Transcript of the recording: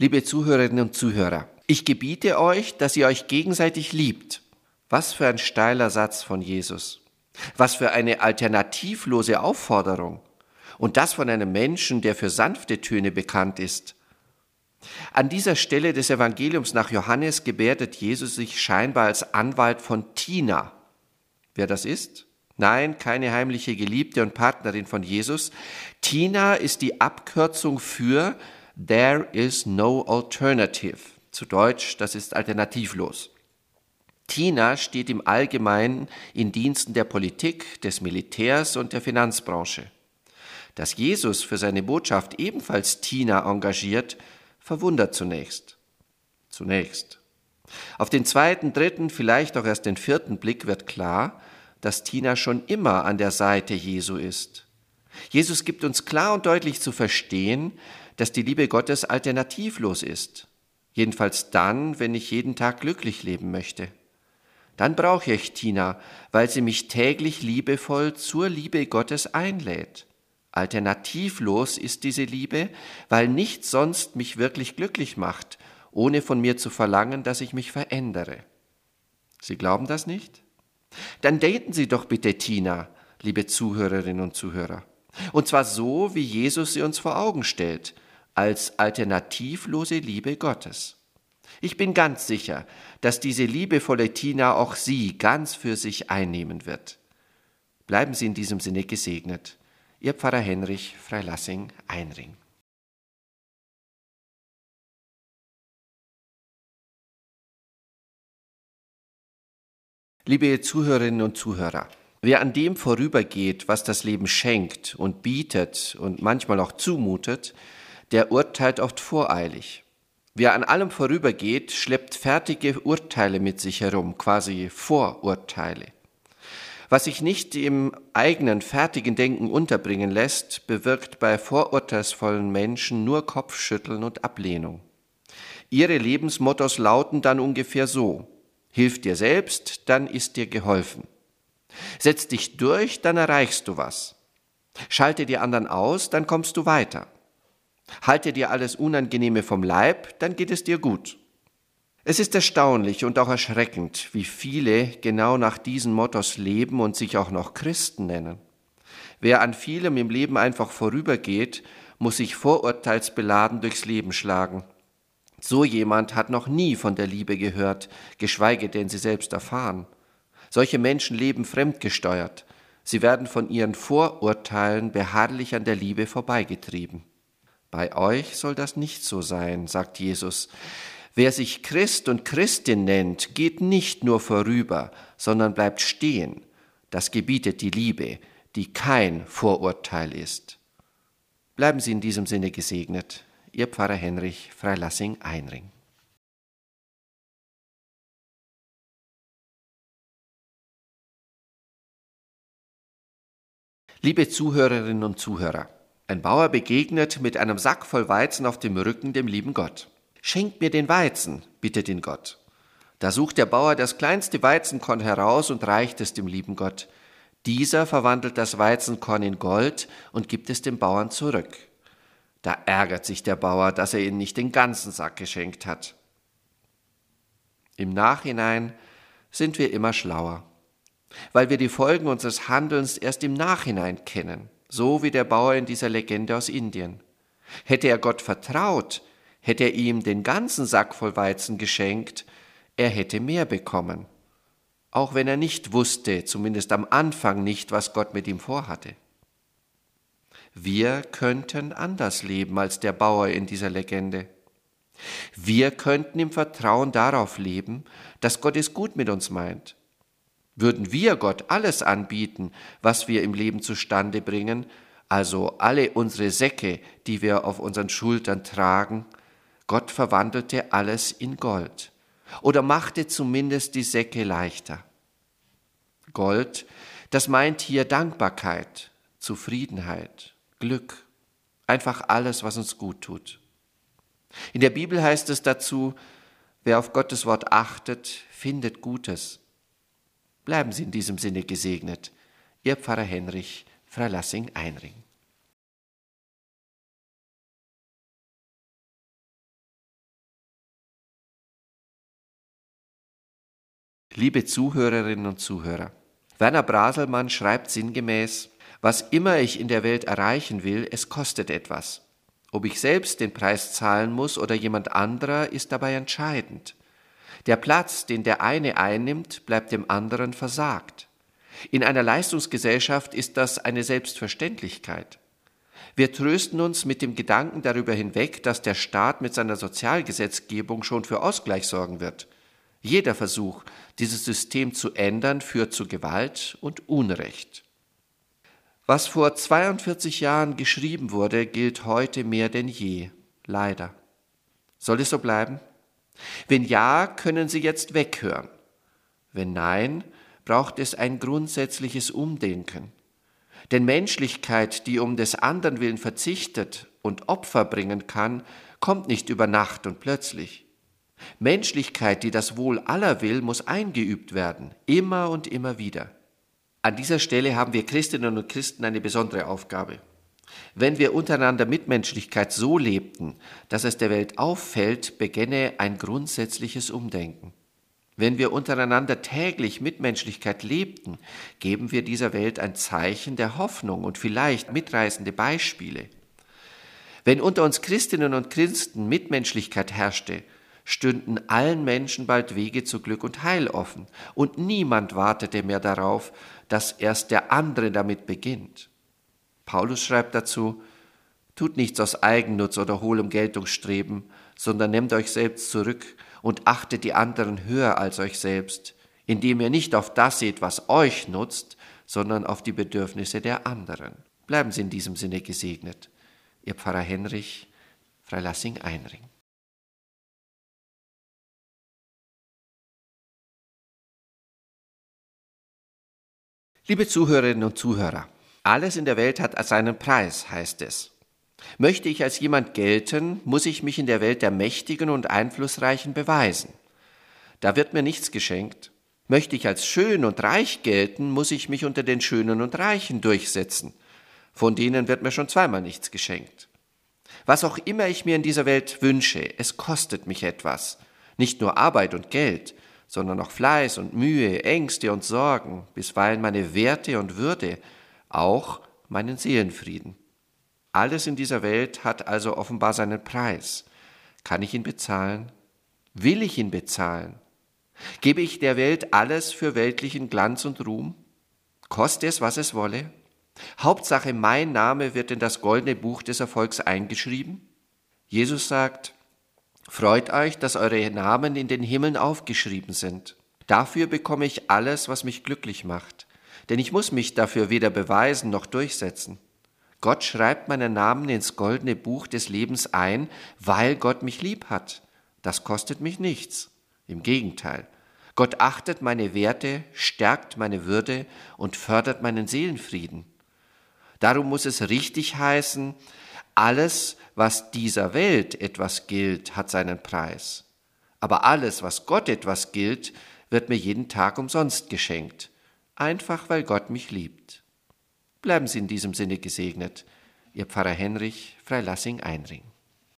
Liebe Zuhörerinnen und Zuhörer, ich gebiete euch, dass ihr euch gegenseitig liebt. Was für ein steiler Satz von Jesus. Was für eine alternativlose Aufforderung. Und das von einem Menschen, der für sanfte Töne bekannt ist. An dieser Stelle des Evangeliums nach Johannes gebärdet Jesus sich scheinbar als Anwalt von Tina. Wer das ist? Nein, keine heimliche Geliebte und Partnerin von Jesus. Tina ist die Abkürzung für There is no alternative. Zu Deutsch, das ist alternativlos. Tina steht im Allgemeinen in Diensten der Politik, des Militärs und der Finanzbranche. Dass Jesus für seine Botschaft ebenfalls Tina engagiert, verwundert zunächst. Auf den zweiten, dritten, vielleicht auch erst den vierten Blick wird klar, dass Tina schon immer an der Seite Jesu ist. Jesus gibt uns klar und deutlich zu verstehen, dass die Liebe Gottes alternativlos ist. Jedenfalls dann, wenn ich jeden Tag glücklich leben möchte. Dann brauche ich Tina, weil sie mich täglich liebevoll zur Liebe Gottes einlädt. Alternativlos ist diese Liebe, weil nichts sonst mich wirklich glücklich macht, ohne von mir zu verlangen, dass ich mich verändere. Sie glauben das nicht? Dann daten Sie doch bitte Tina, liebe Zuhörerinnen und Zuhörer. Und zwar so, wie Jesus sie uns vor Augen stellt, als alternativlose Liebe Gottes. Ich bin ganz sicher, dass diese liebevolle Tina auch Sie ganz für sich einnehmen wird. Bleiben Sie in diesem Sinne gesegnet. Ihr Pfarrer Henrich Freilassing-Einring. Liebe Zuhörerinnen und Zuhörer, wer an dem vorübergeht, was das Leben schenkt und bietet und manchmal auch zumutet, der urteilt oft voreilig. Wer an allem vorübergeht, schleppt fertige Urteile mit sich herum, quasi Vorurteile. Was sich nicht im eigenen fertigen Denken unterbringen lässt, bewirkt bei vorurteilsvollen Menschen nur Kopfschütteln und Ablehnung. Ihre Lebensmottos lauten dann ungefähr so: Hilf dir selbst, dann ist dir geholfen. Setz dich durch, dann erreichst du was. Schalte die anderen aus, dann kommst du weiter. Halte dir alles Unangenehme vom Leib, dann geht es dir gut. Es ist erstaunlich und auch erschreckend, wie viele genau nach diesen Mottos leben und sich auch noch Christen nennen. Wer an vielem im Leben einfach vorübergeht, muss sich vorurteilsbeladen durchs Leben schlagen. So jemand hat noch nie von der Liebe gehört, geschweige denn sie selbst erfahren. Solche Menschen leben fremdgesteuert. Sie werden von ihren Vorurteilen beharrlich an der Liebe vorbeigetrieben. Bei euch soll das nicht so sein, sagt Jesus. Wer sich Christ und Christin nennt, geht nicht nur vorüber, sondern bleibt stehen. Das gebietet die Liebe, die kein Vorurteil ist. Bleiben Sie in diesem Sinne gesegnet. Ihr Pfarrer Henrich Freilassing-Einring. Liebe Zuhörerinnen und Zuhörer, ein Bauer begegnet mit einem Sack voll Weizen auf dem Rücken dem lieben Gott. Schenkt mir den Weizen, bittet ihn Gott. Da sucht der Bauer das kleinste Weizenkorn heraus und reicht es dem lieben Gott. Dieser verwandelt das Weizenkorn in Gold und gibt es dem Bauern zurück. Da ärgert sich der Bauer, dass er ihm nicht den ganzen Sack geschenkt hat. Im Nachhinein sind wir immer schlauer, weil wir die Folgen unseres Handelns erst im Nachhinein kennen, so wie der Bauer in dieser Legende aus Indien. Hätte er Gott vertraut, hätte er ihm den ganzen Sack voll Weizen geschenkt, er hätte mehr bekommen, auch wenn er nicht wusste, zumindest am Anfang nicht, was Gott mit ihm vorhatte. Wir könnten anders leben als der Bauer in dieser Legende. Wir könnten im Vertrauen darauf leben, dass Gott es gut mit uns meint. Würden wir Gott alles anbieten, was wir im Leben zustande bringen, also alle unsere Säcke, die wir auf unseren Schultern tragen, Gott verwandelte alles in Gold oder machte zumindest die Säcke leichter. Gold, das meint hier Dankbarkeit, Zufriedenheit, Glück, einfach alles, was uns gut tut. In der Bibel heißt es dazu, wer auf Gottes Wort achtet, findet Gutes. Bleiben Sie in diesem Sinne gesegnet. Ihr Pfarrer Henrich Freilassing-Einring. Liebe Zuhörerinnen und Zuhörer, Werner Braselmann schreibt sinngemäß: Was immer ich in der Welt erreichen will, es kostet etwas. Ob ich selbst den Preis zahlen muss oder jemand anderer, ist dabei entscheidend. Der Platz, den der eine einnimmt, bleibt dem anderen versagt. In einer Leistungsgesellschaft ist das eine Selbstverständlichkeit. Wir trösten uns mit dem Gedanken darüber hinweg, dass der Staat mit seiner Sozialgesetzgebung schon für Ausgleich sorgen wird. Jeder Versuch, dieses System zu ändern, führt zu Gewalt und Unrecht. Was vor 42 Jahren geschrieben wurde, gilt heute mehr denn je, leider. Soll es so bleiben? Wenn ja, können Sie jetzt weghören. Wenn nein, braucht es ein grundsätzliches Umdenken. Denn Menschlichkeit, die um des anderen willen verzichtet und Opfer bringen kann, kommt nicht über Nacht und plötzlich. Menschlichkeit, die das Wohl aller will, muss eingeübt werden, immer und immer wieder. An dieser Stelle haben wir Christinnen und Christen eine besondere Aufgabe. Wenn wir untereinander Mitmenschlichkeit so lebten, dass es der Welt auffällt, begänne ein grundsätzliches Umdenken. Wenn wir untereinander täglich Mitmenschlichkeit lebten, geben wir dieser Welt ein Zeichen der Hoffnung und vielleicht mitreißende Beispiele. Wenn unter uns Christinnen und Christen Mitmenschlichkeit herrschte, stünden allen Menschen bald Wege zu Glück und Heil offen, und niemand wartete mehr darauf, dass erst der andere damit beginnt. Paulus schreibt dazu: Tut nichts aus Eigennutz oder hohlem Geltungsstreben, sondern nehmt euch selbst zurück und achtet die anderen höher als euch selbst, indem ihr nicht auf das seht, was euch nutzt, sondern auf die Bedürfnisse der anderen. Bleiben Sie in diesem Sinne gesegnet. Ihr Pfarrer Henrich, Freilassing-Einring. Liebe Zuhörerinnen und Zuhörer, alles in der Welt hat seinen Preis, heißt es. Möchte ich als jemand gelten, muss ich mich in der Welt der Mächtigen und Einflussreichen beweisen. Da wird mir nichts geschenkt. Möchte ich als schön und reich gelten, muss ich mich unter den Schönen und Reichen durchsetzen. Von denen wird mir schon zweimal nichts geschenkt. Was auch immer ich mir in dieser Welt wünsche, es kostet mich etwas. Nicht nur Arbeit und Geld, sondern auch Fleiß und Mühe, Ängste und Sorgen, bisweilen meine Werte und Würde, auch meinen Seelenfrieden. Alles in dieser Welt hat also offenbar seinen Preis. Kann ich ihn bezahlen? Will ich ihn bezahlen? Gebe ich der Welt alles für weltlichen Glanz und Ruhm? Koste es, was es wolle? Hauptsache, mein Name wird in das goldene Buch des Erfolgs eingeschrieben? Jesus sagt: Freut euch, dass eure Namen in den Himmeln aufgeschrieben sind. Dafür bekomme ich alles, was mich glücklich macht. Denn ich muss mich dafür weder beweisen noch durchsetzen. Gott schreibt meinen Namen ins goldene Buch des Lebens ein, weil Gott mich lieb hat. Das kostet mich nichts. Im Gegenteil. Gott achtet meine Werte, stärkt meine Würde und fördert meinen Seelenfrieden. Darum muss es richtig heißen: Alles, was dieser Welt etwas gilt, hat seinen Preis. Aber alles, was Gott etwas gilt, wird mir jeden Tag umsonst geschenkt. Einfach, weil Gott mich liebt. Bleiben Sie in diesem Sinne gesegnet. Ihr Pfarrer Henrich, Freilassing-Einring.